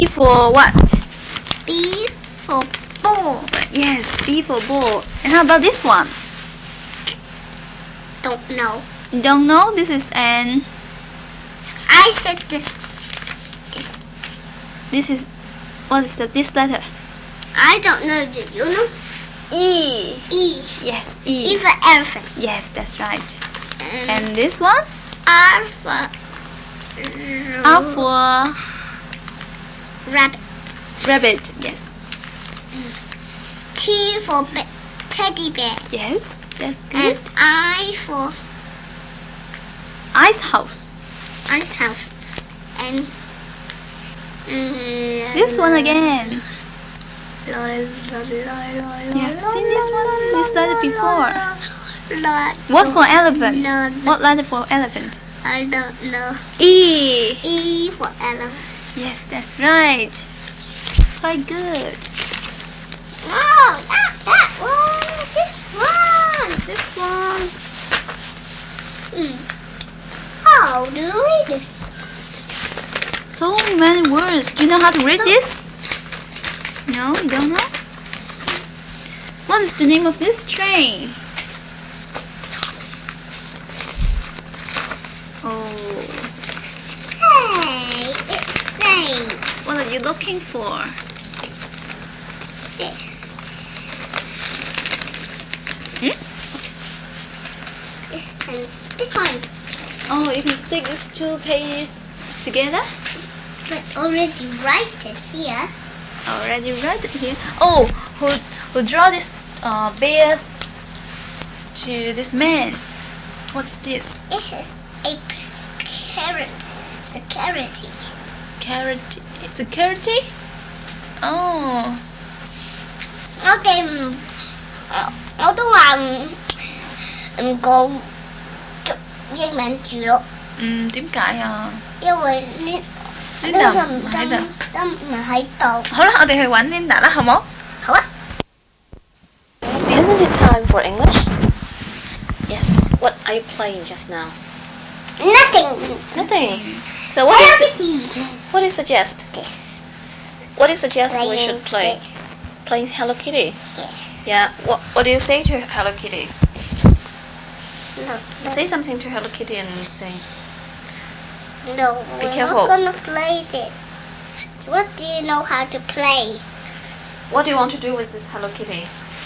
B for what? B for ball. Yes, B for ball. And how about this one? Don't know. You don't know? This is an... I said this. This is... What is this letter? I don't know. Do you know? E. E. Yes, E. E for elephant. Yes, that's right. And this one? R for R for... rabbit. Rabbit, yes. T for teddy bear. Yes, that's good. And I for Ice house. ice house. And This one again. You You have seen this one? This letter before. What for elephant? No. What letter for elephant? I don't know. E. E for elephant. Yes, that's right. Quite good. Oh, that one. This one. How do you read this? So many words. Do you know how to read this? No, you don't know? What is the name of this train? Oh, Hey, it's saying what are you looking for? this. This can stick on, Oh, you can stick these two pages together. but already write it here. Already read it here. Oh, who draw this bears to this man? What's this? This is a carrot. Security. Carrot security? Oh, Nó都話唔講英文字咯， 點解啊？ 因為呢 Linda 個唔喺度。 都唔喺度。 好啦，我哋去揾 Linda 啦，好冇？ 好啊。 Isn't it time for English? Yes. What are you playing just now? Nothing. Nothing. So What what do you suggest? This. What do you suggest we should play? This. Playing Hello Kitty. Yes. Yeah. What do you say to Hello Kitty? No. Say something to Hello Kitty and say. No. Be We're careful. not gonna play this. What do you know how to play? What do you want to do with this Hello Kitty?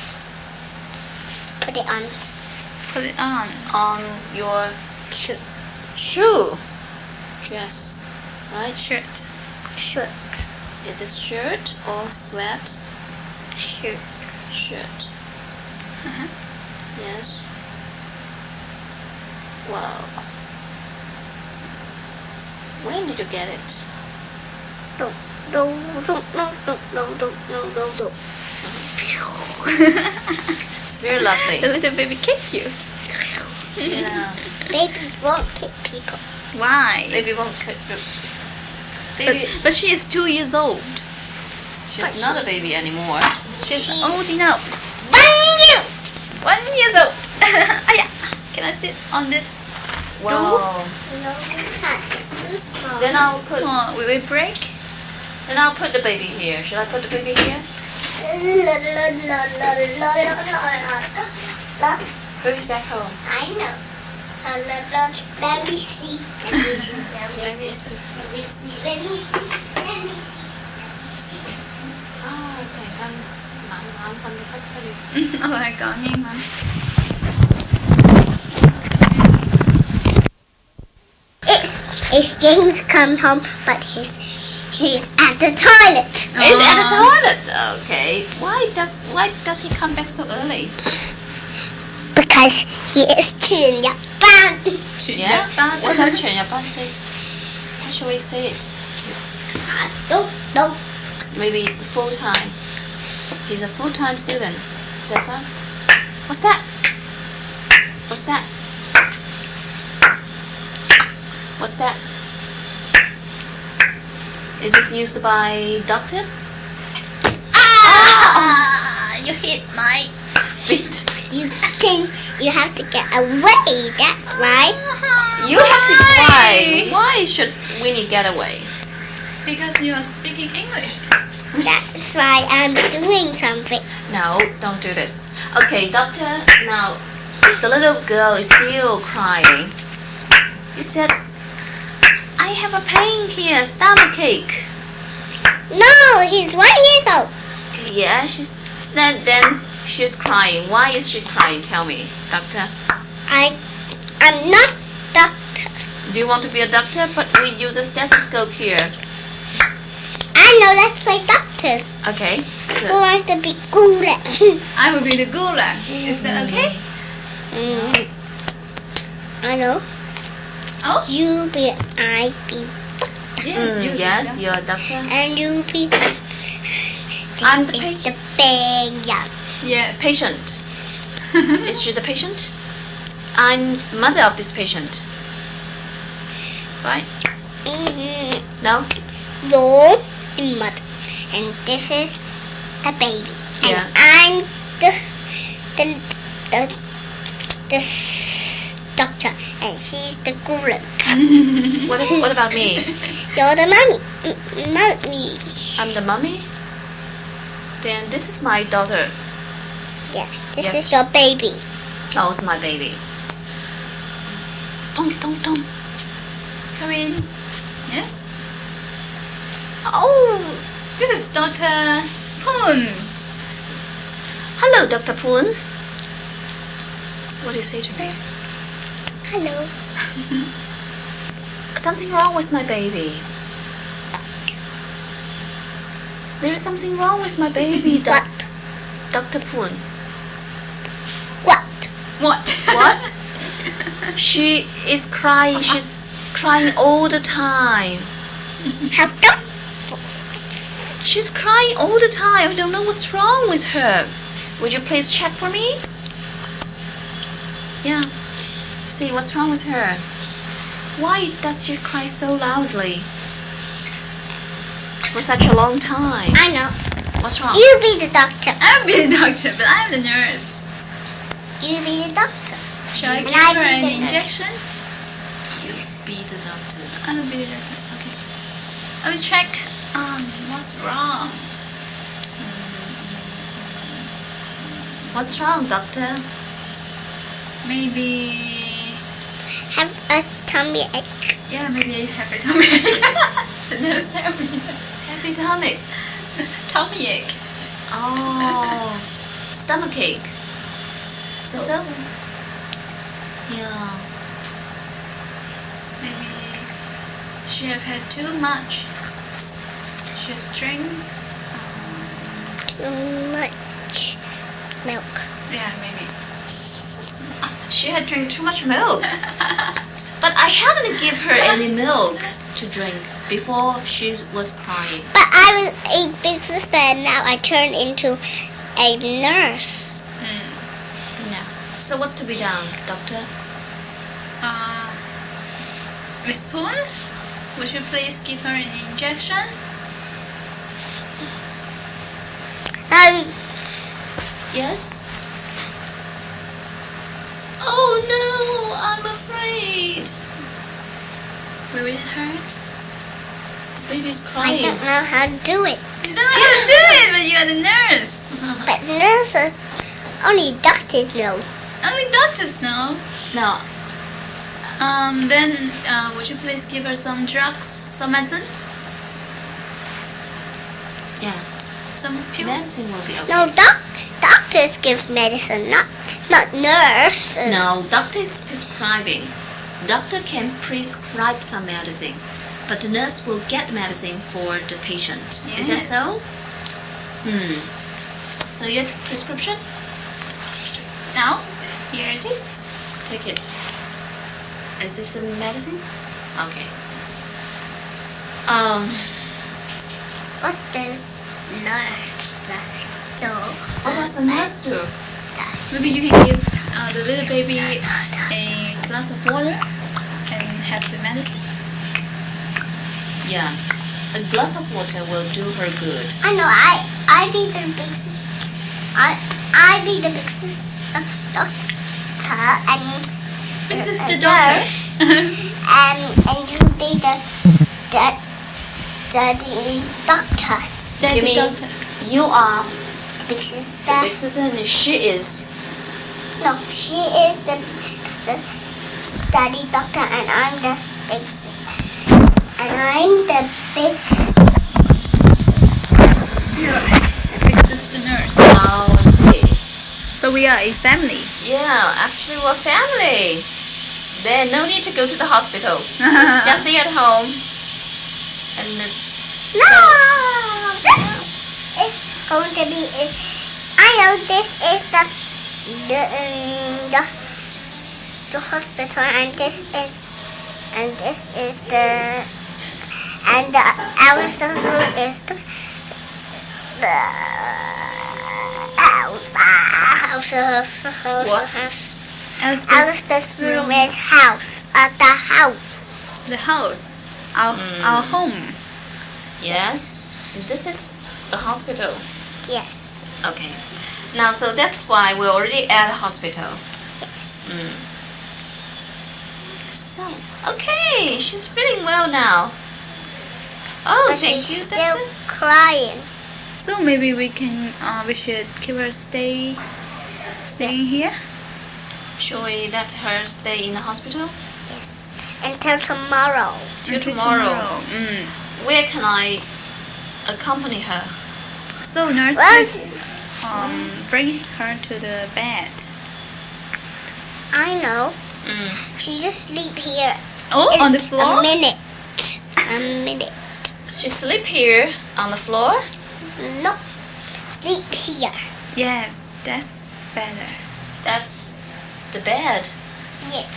Put it on. Put it on. On your shoe. Dress. Right? Shirt. Shirt. Is it shirt or sweat? Shirt. Shirt. Yes. Wow. When did you get it? No. It's very lovely. The little baby kicked you. Yeah. Babies won't kick people. Why? Baby won't cut. Baby, But she is 2 years old. she's not a baby anymore. She's old enough. 1 1 year old. Aya, can I sit on this stool? Wow. No, you can't. It's too small. Then I'll Too put. small. Will it break? Then I'll put the baby here. Should I put the baby here? Baby's back home. I know. Let me see. Let me see. Let me see. Okay. I'm phân tích cái đi. Rồi, có nghe mà. It's James come home, but he's at the toilet. He's at the toilet. Okay. Why does he come back so early? Because he is Chun Japan. Yeah. What does Chen Japan say? How should we say it? No. Maybe full time. He's a full-time student. Is that so? What's that? What's that? What's that? Is this used by doctor? You hit my Feet. You have to get away. That's right. You have to. Why? Why should Winnie get away? Because you are speaking English. That's why I'm doing something. No, don't do this. Okay, doctor, now the little girl is still crying. You said, I have a pain here, stomachache. No, he's 1 year old. Yeah, then she's crying. Why is she crying? Tell me, doctor. I'm not doctor. Do you want to be a doctor? But we use a stethoscope here. I know, let's play doctors. Okay, Who good. wants to be Gula? I will be the gulag. Is that okay? I know. Oh, You be, I be, yes, you. Yes, you're a doctor. and you be. I'm the This is the big young. Yes. Patient. Is she the patient? I'm mother of this patient. Right? No? You're the mother, and this is the baby. Yeah. And I'm the doctor, and she's the Gula. What about me? You're the mommy. I'm the mummy? Then this is my daughter. Yeah, this Yes. is your baby. Oh, it's my baby. Tom, Tom, Tom. Come in. Yes. Oh, This is Dr. Poon. hello, Dr. Poon. What do you say to me? Hello. Something wrong with my baby. There is something wrong with my baby, What? Dr. Poon. What? What? What? She is crying. She's crying all the time. How come? She's crying all the time. I don't know what's wrong with her. Would you please check for me? Yeah. See what's wrong with her. Why does she cry so loudly? For such a long time. I know. What's wrong? You be the doctor. I'll be the doctor, but I'm the nurse. You be the doctor. Shall I And give I her be an the nurse. injection? You be the doctor. I will be the doctor. Okay. I will check. What's wrong? What's wrong, doctor? Maybe. Have a tummy ache. Yeah, maybe I have a tummy ache. The nurse tell me. Happy tummy. Tummy ache. Oh, stomachache. Is that so? Yeah. Maybe she have had too much. She have drank. Too much milk. Yeah, maybe. She had drank too much milk. But I haven't give her any milk to drink before she was crying. But I was a big sister, and now I turned into a nurse. No. So what's to be done, doctor? Miss Poon, would you please give her an injection? Yes? Oh no, I'm afraid. Will it hurt? The baby's I crying. don't know how to do it. You don't know how to do it, but you are the nurse. But nurses, only doctors know. Only doctors know. Now, Then would you please give her some drugs, some medicine, yeah, some pills? medicine will be okay. No, doctors give medicine, not nurses. No, doctor is prescribing. Doctor can prescribe some medicine, but the nurse will get medicine for the patient. Is that Yes. so? So your prescription? Now, here it is. Take it. Is this a medicine? Okay. What does nurse do? What does the nurse do? Maybe you can give the little baby a glass of water and have the medicine. Yeah, a glass of water will do her good. I know. I be the big sister. I be the big sister doctor, and Big sister a doctor. nurse, and you be the Daddy doctor. Daddy You mean doctor. you are Big the sister. big sister and she is. No, she is the daddy doctor, and I'm the big sister. And I'm the big nurse. Big sister nurse. Oh, I see. So we are a family. Yeah, actually we're family. Then no need to go to the hospital. Just stay at home. And No, it's going to be. I know this is the hospital, and this is the Alistair's room is the What? As this, Alistair's room is house. The house. the house, our home. yes, this is the hospital. Yes. Okay. Now, so that's why we're already at the hospital. So, okay, she's feeling well now. Oh, But thank she's you, still doctor. crying. So maybe we should keep her staying here. Shall we let her stay in the hospital Yes. Until tomorrow. till Until tomorrow? Mm. Where can I accompany her? So nurse, Well, please bring her to the bed. I know. Mm. She just sleep here. Oh, in on the floor. A minute. A minute. She sleep here on the floor. No. Sleep here. Yes, that's better. That's the bed. Yes.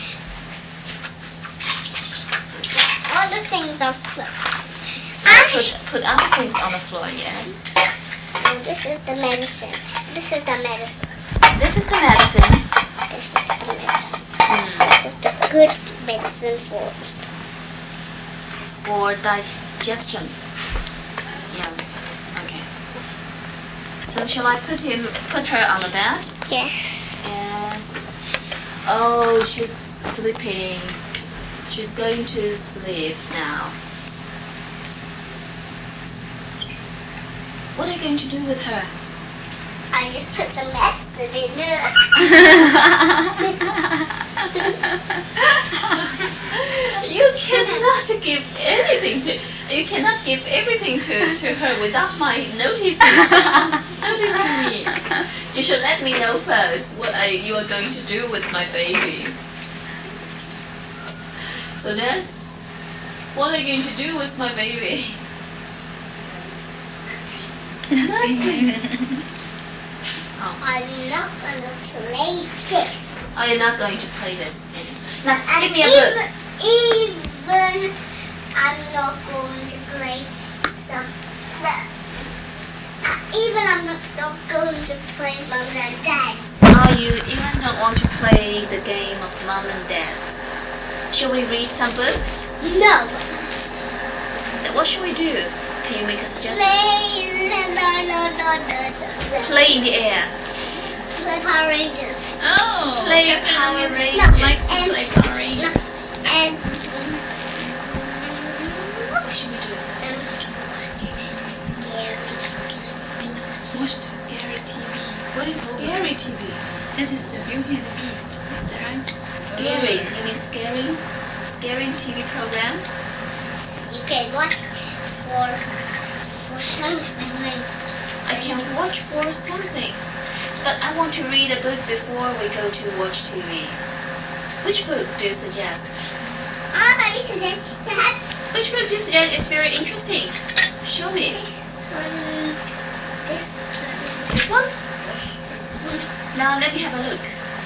All the things are flipped. Put other things on the floor. Yes. Oh, this is the medicine. This is the medicine. This is the medicine. This is the medicine. This is the good medicine For digestion. Yeah. Okay. So shall I put her on the bed? Yes. Yes. Oh, she's sleeping. She's going to sleep now. What are you going to do with her? I just put some medicine in there. You cannot give anything to. You cannot give everything to her without my noticing me. You should let me know first what you are going to do with my baby. So that's what are you going to do with my baby? Nothing. I'm not gonna play this. Oh, you're not going to play this. Now, And give me a book. even I'm not going to play some. Even I'm not going to play Mom and Dad's. Oh, you even don't want to play the game of Mom and Dad. Shall we read some books? No. Then what should we do? Can you make a suggestion? Play in the air. Play Power Rangers. Oh, Play that's Power really- Rangers. Likes to play Power Rangers. And What should we do? Watch the scary TV. What is scary TV? That is the Beauty and the Beast. Is that right? Scary. You mean scary? Scary TV program? you can watch for something. I can watch for something. But I want to read a book before we go to watch TV. Which book do you suggest? I suggest that Which book do you suggest is very interesting? Show me. this one. This one? This one. Now let me have a look.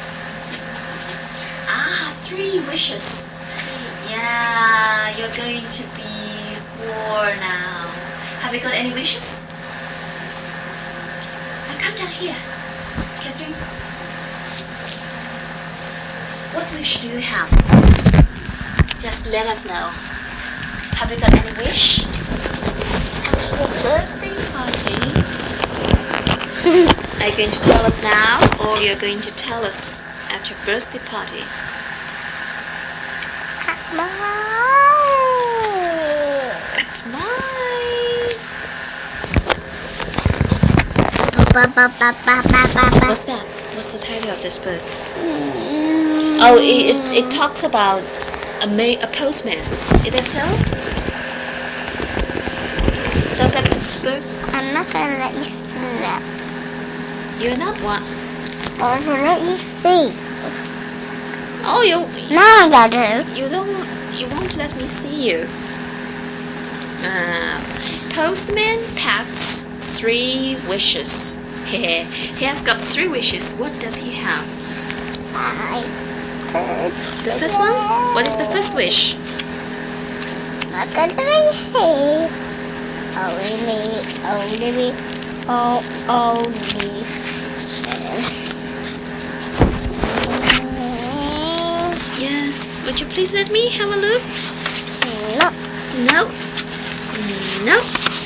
Ah, 3 wishes. Yeah, you're going to be 4 now. Have you got any wishes? Now come down here, Catherine. What wish do you have? Just let us know. Have you got any wish? At your birthday party? Are you going to tell us now, or you're going to tell us at your birthday party? At mine. What's that? What's the title of this book? Oh, it talks about a postman. Is that so? Does that book? I'm not gonna let you see that. You're not what? I'm gonna let you see. Oh, No, Daddy. you won't let me see you. Postman Pat's 3 wishes. He has got 3 wishes. What does he have? The first one? What is the first wish? Not gonna let you see. Only. Yeah. Would you please let me have a look? No. No. No.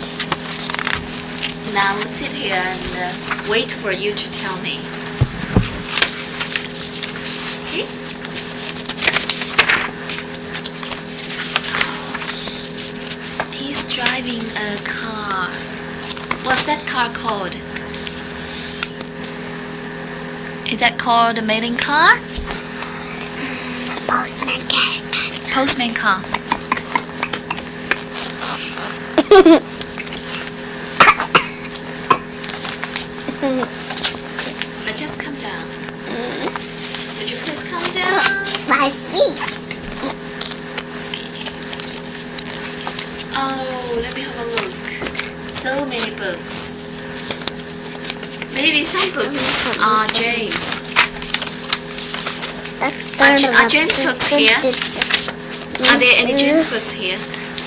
Now we'll sit here and wait for you to tell me. Okay? He's driving a car. What's that car called? Is that called a mailing car? Postman car. Postman car. Now just calm down. Would you please calm down? My feet. Oh, let me have a look. So many books. Maybe some books are James. Are James books here? Are there any James books here?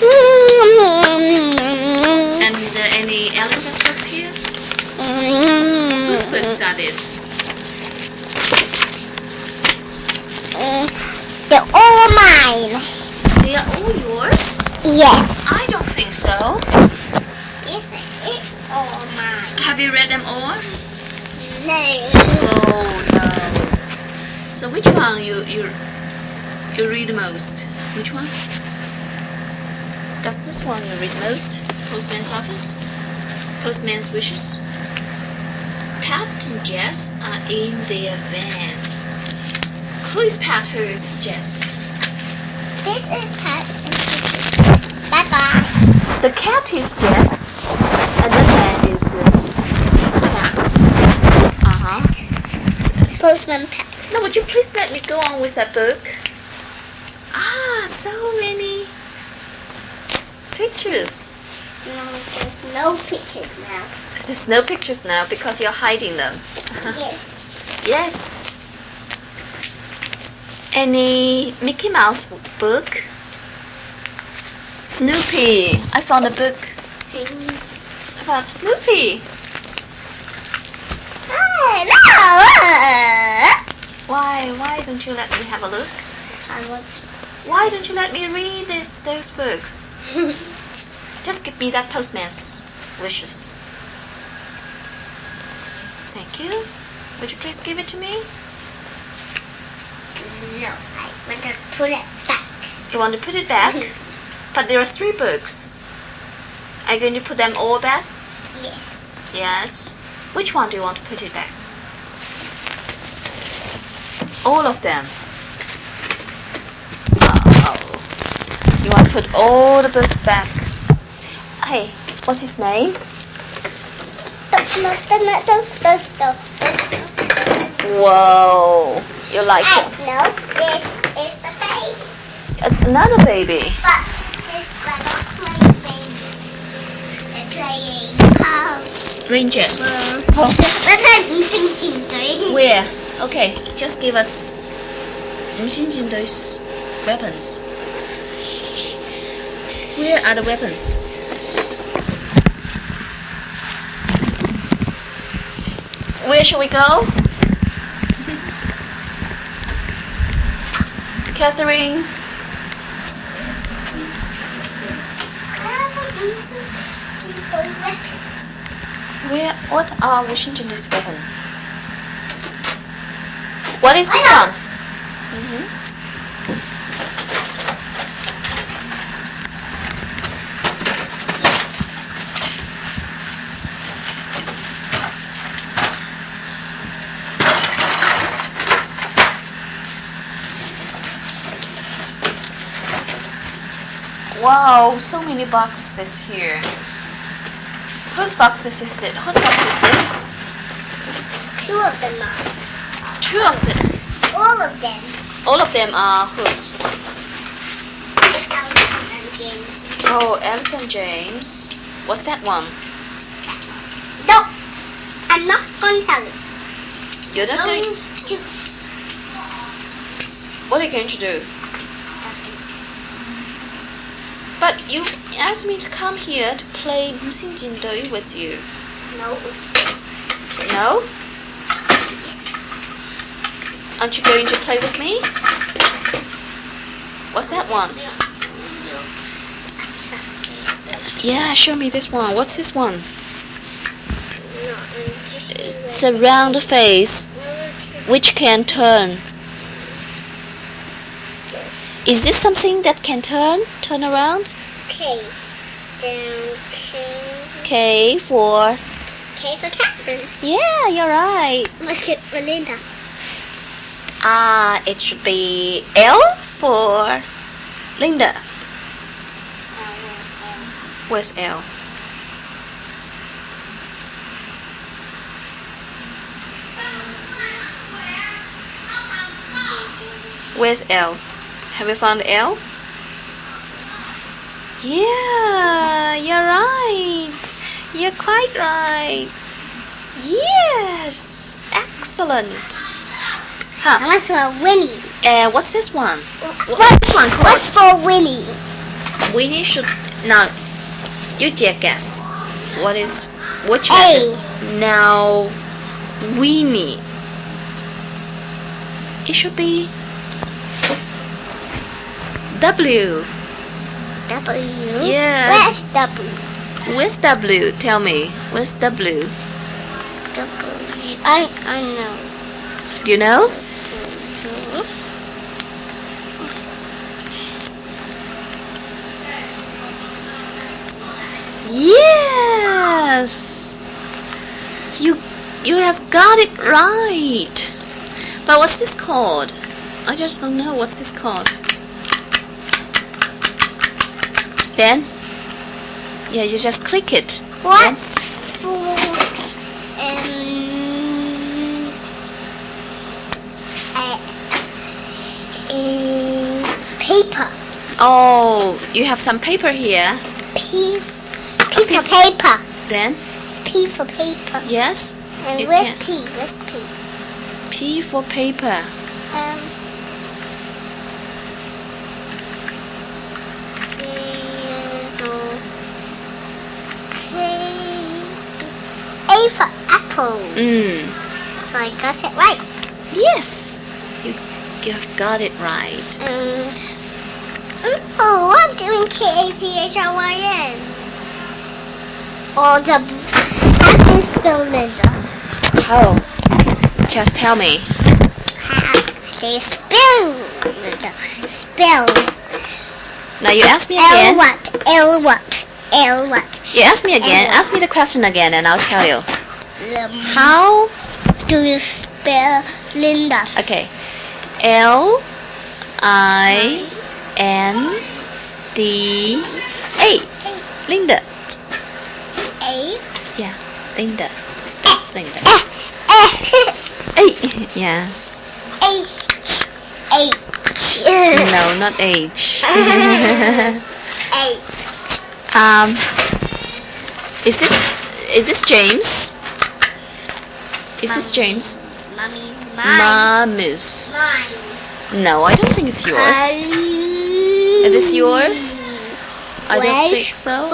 And any Alice's books here? Whose books are these? They're all mine. They are all yours? Yes. I don't think so. Yes, it's all mine. Have you read them all? No. Oh no. So which one you read most? Which one? Does this one you read most? Postman's Office? Postman's Wishes? Pat and Jess are in their van. Who is Pat? Who is Jess? This is Pat. Bye bye. The cat is Jess, and the man is Pat. Postman Pat. Now, would you please let me go on with that book? Ah, so many pictures. No, there's no pictures now. There's no pictures now because you're hiding them. Yes. Yes. Any Mickey Mouse book? Snoopy. I found a book about Snoopy. Why don't you let me have a look? Why don't you let me read those books? Just give me that Postman's Wishes. Thank you. Would you please give it to me? No, I want to put it back. You want to put it back? But there are 3 books. Are you going to put them all back? Yes. Yes. Which one do you want to put it back? All of them. Oh. You want to put all the books back. Hey, what's his name? Whoa. You like it? No, this is the baby. Another baby. But this one not playing baby. They're playing Ranger. Oh. Where? Okay, just give us those weapons. Where are the weapons? Where shall we go? Catherine. What are Washington's weapon? What is this one? Wow, so many boxes here. Whose box is this? Whose box is this? Two of them are. Two of them. All of them. All of them are whose? Alice and James. Oh, Alice and James. What's that one? No, I'm not going to tell you. You're not going. to What are you going to do? But you asked me to come here to play Xinjindui with you. No. No? Aren't you going to play with me? What's that one? Yeah, show me this one. What's this one? It's a round face which can turn. Is this something that can turn around? K. Then K for... K for Catherine. Yeah, you're right. Let's get Melinda. It should be L for Linda. Where's L? Where's L? Have you found L? Yeah, you're right. You're quite right. Yes, excellent. Huh? What's for Winnie? What's this one? What's this one called? What's for Winnie? Winnie should now. You guess. Which A. letter? Now, Winnie. It should be W. W? Yeah. Where's W? Where's W? Tell me. Where's W? W. I know. Do you know? Yes. You have got it right. But what's this called? I just don't know what's this called. Then, yeah, you just click it. What's for paper? Oh, you have some paper here. P for paper. Then, P for paper. yes. And You where's can- P? Where's P? P for paper. A for apple. So I got it right. Yes. You have got it right. Oh, I'm doing KACHRYN. Or the happens the lizard. How? Just tell me. They spell. Spell. Now you ask me L again. what? L what? L what? You ask me again. Ask me the question again, and I'll tell you. How do you spell Linda? Okay. L-I-N-D-A. Linda. A. Yeah, Linda. That's Linda. A. Yeah. H. H. No, not H. H. Is this James? Is this James? It's Mommy's mine. Mamus. Mine. No, I don't think it's yours. Is this yours? I don't think so.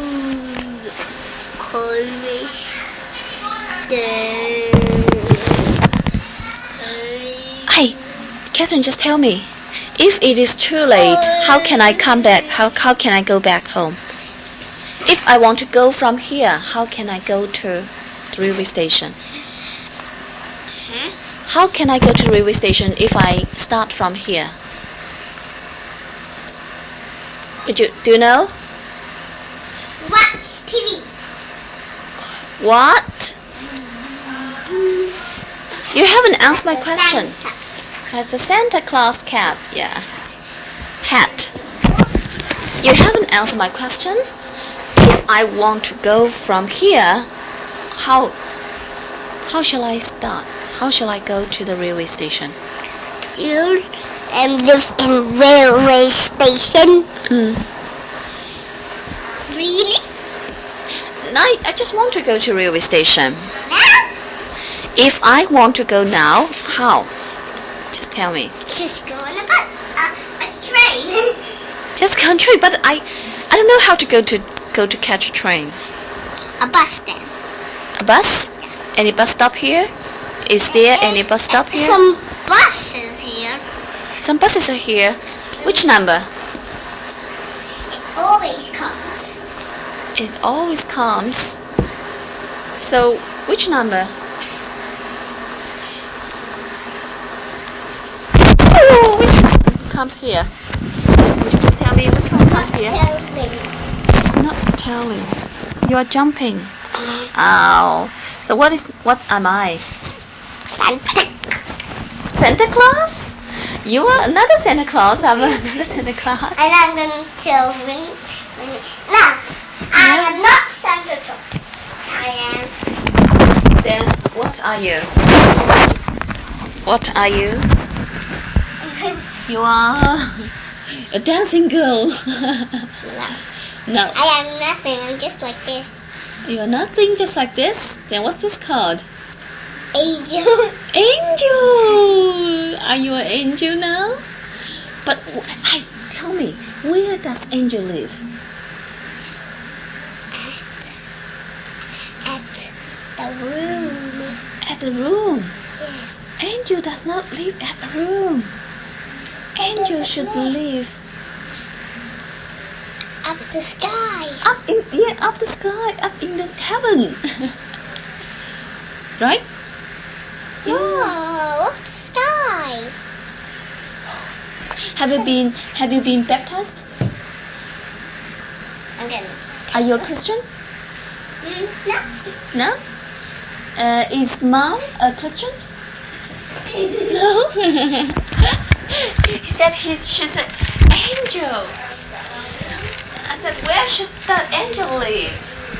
Hey, Catherine, just tell me. If it is too late, how can I come back? How can I go back home? If I want to go from here, how can I go to the railway station? How can I go to the railway station if I start from here? Do you know? Watch TV. What? You haven't answered my question. That's a Santa Claus cap, yeah. Hat. You haven't answered my question. If I want to go from here, how shall I start? How shall I go to the railway station? You live in railway station? Really? I just want to go to railway station. Now? If I want to go now, how? Just tell me. Just go on a train. Just country, but I don't know how to go to catch a train. A bus then. A bus? Any bus stop here? Is there any bus stop here? Some buses here. Some buses are here. Which number? Always comes. It always comes. So, which number? Oh, which one comes here? Would you please tell me which one comes here? Not telling. You are jumping. Ow. So what am I? Santa Claus? You are another Santa Claus. I'm another Santa Claus. And I'm going to tell me. No, I am not Santa Claus. I am. Then what are you? What are you? You are a dancing girl. No. I am nothing. I'm just like this. You are nothing, just like this. Then what's this called? Angel. Angel. Are you an angel now? But tell me, where does Angel live? At the room. At the room. Yes. Angel does not live at a room. Angel should live up the sky. Up the sky, up in the heaven. Right? Oh, up the sky. Have you been baptized? I'm gonna. Are you a Christian? No. No? Is mom a Christian? No. He said she's an angel. I said, where should that angel live?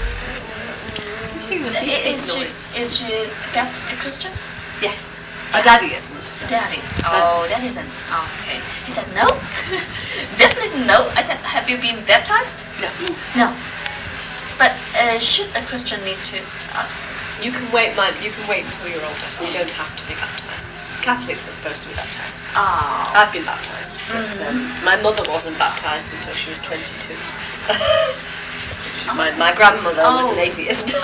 Is she a Christian? Yes. My daddy isn't. Daddy. Oh, that isn't. Oh, okay. He said no. Definitely no. I said, have you been baptized? No. No. But should a Christian need to? You can wait until you're older. You don't have to be baptized. Catholics are supposed to be baptized. Oh. I've been baptized, but my mother wasn't baptized until she was 22. My grandmother was an atheist.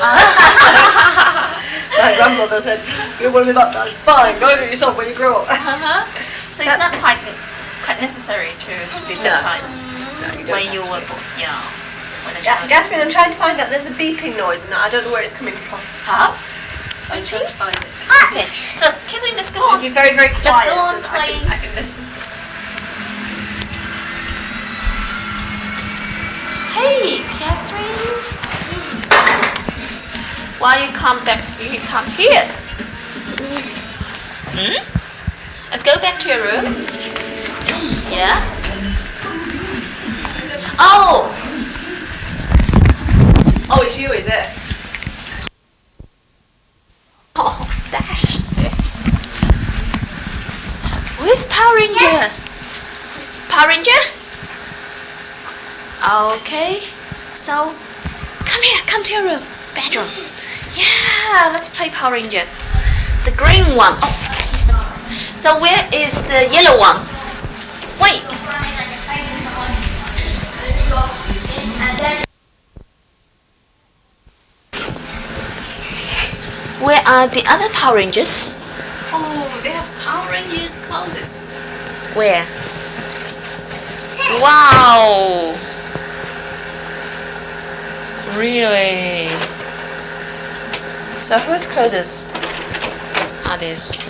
My grandmother said, "You want to be baptized? Fine, go do it yourself when you grow up." So it's not quite necessary to be baptized when you were born. Yeah. When a child. Catherine, I'm trying to find out. There's a beeping noise, and I don't know where it's coming from. Huh? I'm trying to find it. Okay. So Catherine, let's go on. Be very, very quiet. Let's go on so playing. I can listen. Hey, Catherine. Why you come back? You come here. Let's go back to your room. Yeah. Oh, it's you, is it? oh, dash. Where's Power Ranger? Power Ranger? Okay. So, come here. Come to your room. Bedroom. Yeah, let's play Power Ranger. The green one. Oh. So where is the yellow one? Wait. Where are the other Power Rangers? Oh, they have Power Rangers clothes. Where? Wow. Really? So whose clothes are these?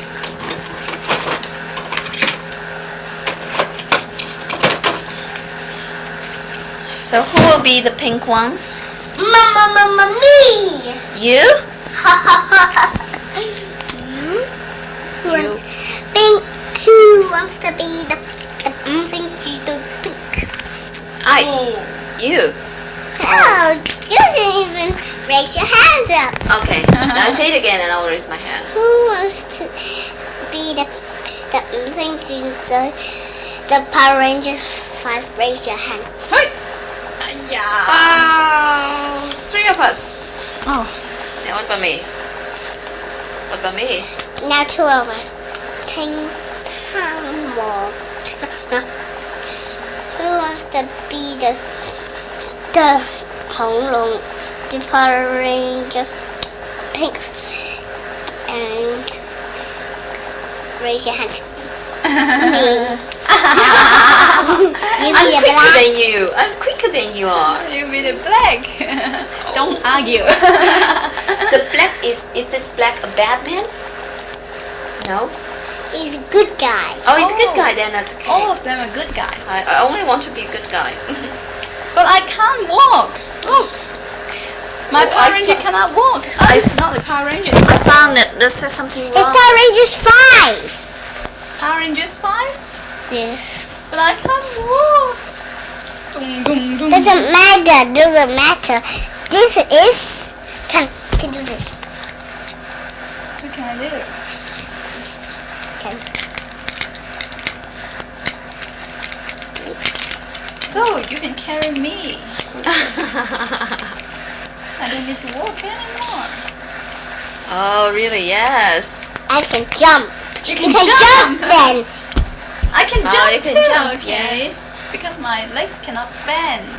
So who will be the pink one? Mama, me. You? Who wants to be the pink? You. Oh, you didn't even raise your hands up. Okay. Now say it again and I'll raise my hand. Who wants to be the thing to the Power Rangers 5? Raise your hand. Wow. 3 of us. Oh. Yeah, what about me? What about me? Now 2 of us. Ting time more. Who wants to be the Hong Long, the Power Ranger pink? And raise your hand. Me. You I'm be a quicker black. than you. I'm quicker than you are. You be the black. Don't argue. The black is this black a bad man? No. He's a good guy. Oh, he's a good guy then. That's okay. All of them are good guys. I only want to be a good guy. But I can't walk. Look. My Oh, Power I Ranger thought- cannot walk. Oh, it's not the Power Rangers. I found that there's something It's wrong. Power Rangers 5. Power Rangers 5? Yes. But I can't walk. Dum, dum, dum. Doesn't matter. Doesn't matter. This is can do this. What can I do? Can sleep. So you can carry me. I don't need to walk anymore. Oh, really? Yes. I can jump. You You can can jump. jump then. I can Oh, jump you can too. jump, Okay. yes. Because my legs cannot bend.